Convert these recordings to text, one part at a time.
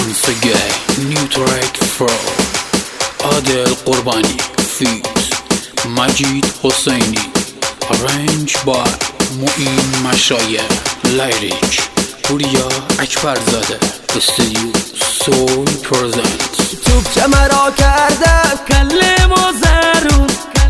once again new track from عادل قربانی feat مجید حسینی arranged by معین مشایخ lyric پوریا اکبرزاده استودیو سول پرزنت توپ مرا کرده کلم و زرون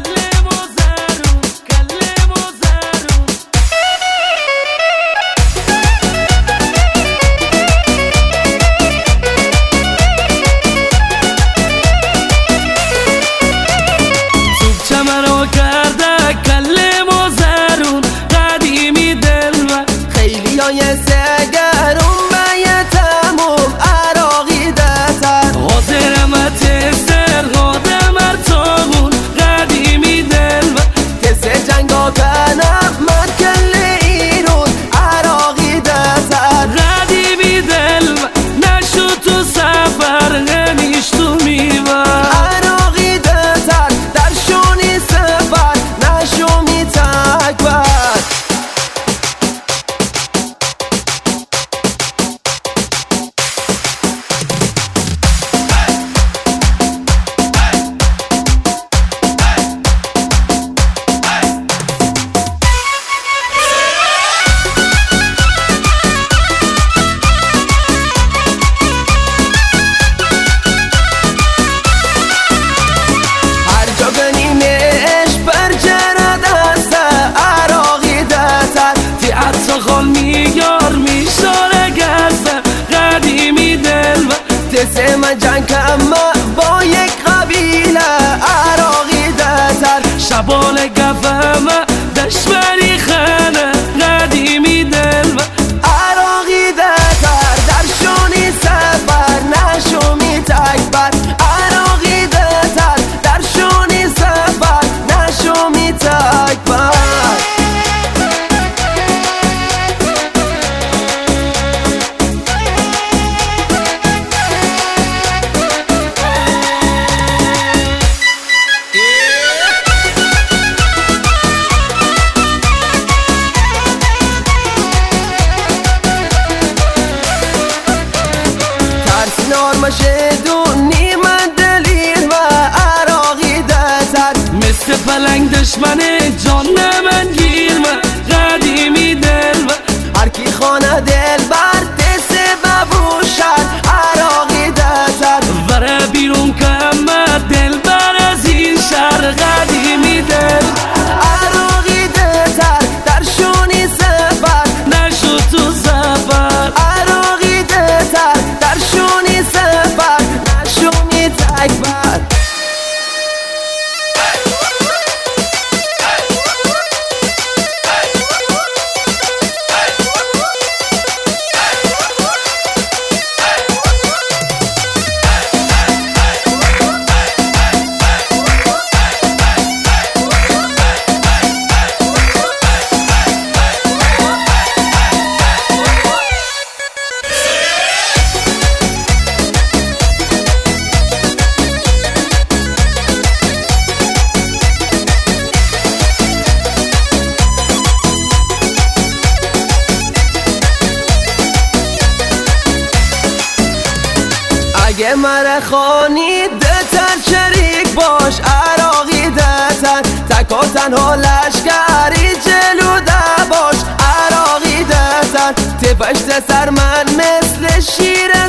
من جنگم با یک قبیله عراقی دتر شبال گفم دشمری خانه قدیمی دل عراقی دتر در شونی سفر نشومی تکبر عراقی دتر در شونی سفر نشومی تکبر مشدونی من دلیر و عراقی دتر مثل پلنگ دشمن جان من گیر من قدیمی دل هر کی خانه دل بر دست ببوشد عراقی دتر وره بیرون کم دل بر از این شهر قدیمی دل عراقی دتر در شونی سفر نشو تو سفر عراقی دتر در شونی سفر نشومی تکبر اگه مره خانی دتر شریک باش عراقی دتر تک و تنها لشکری جلو باش عراقی دتر تفشت سر من مثل شیر